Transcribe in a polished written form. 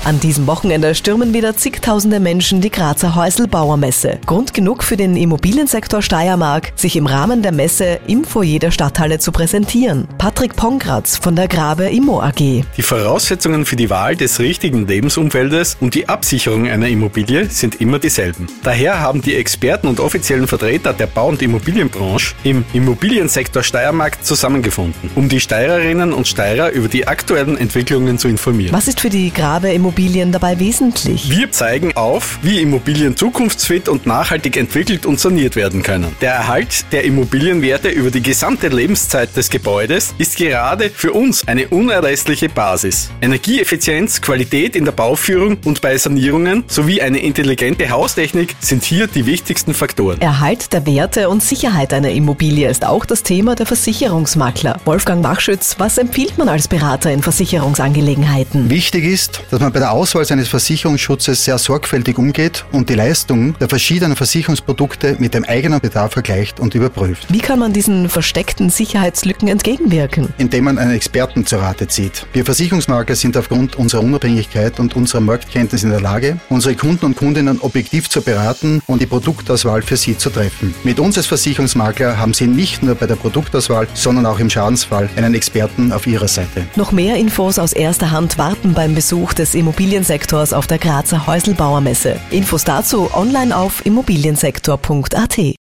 An diesem Wochenende stürmen wieder zigtausende Menschen die Grazer Häuselbauermesse. Grund genug für den Immobiliensektor Steiermark, sich im Rahmen der Messe im Foyer der Stadthalle zu präsentieren. Patrick Pongratz von der Grabe Immo AG. Die Voraussetzungen für die Wahl des richtigen Lebensumfeldes und die Absicherung einer Immobilie sind immer dieselben. Daher haben die Experten und offiziellen Vertreter der Bau- und Immobilienbranche im Immobiliensektor Steiermark zusammengefunden, um die Steirerinnen und Steirer über die aktuellen Entwicklungen zu informieren. Was ist für die Grabe Immobilien dabei wesentlich? Wir zeigen auf, wie Immobilien zukunftsfit und nachhaltig entwickelt und saniert werden können. Der Erhalt der Immobilienwerte über die gesamte Lebenszeit des Gebäudes ist gerade für uns eine unerlässliche Basis. Energieeffizienz, Qualität in der Bauführung und bei Sanierungen sowie eine intelligente Haustechnik sind hier die wichtigsten Faktoren. Erhalt der Werte und Sicherheit einer Immobilie ist auch das Thema der Versicherungsmakler. Wolfgang Wachschütz, was empfiehlt man als Berater in Versicherungsangelegenheiten? Wichtig ist, dass man bei der Auswahl seines Versicherungsschutzes sehr sorgfältig umgeht und die Leistung der verschiedenen Versicherungsprodukte mit dem eigenen Bedarf vergleicht und überprüft. Wie kann man diesen versteckten Sicherheitslücken entgegenwirken? Indem man einen Experten zur Rate zieht. Wir Versicherungsmakler sind aufgrund unserer Unabhängigkeit und unserer Marktkenntnis in der Lage, unsere Kunden und Kundinnen objektiv zu beraten und die Produktauswahl für sie zu treffen. Mit uns als Versicherungsmakler haben Sie nicht nur bei der Produktauswahl, sondern auch im Schadensfall einen Experten auf Ihrer Seite. Noch mehr Infos aus erster Hand warten beim Besuch des Immobiliensektors auf der Grazer Häuselbauermesse. Infos dazu online auf immobiliensektor.at.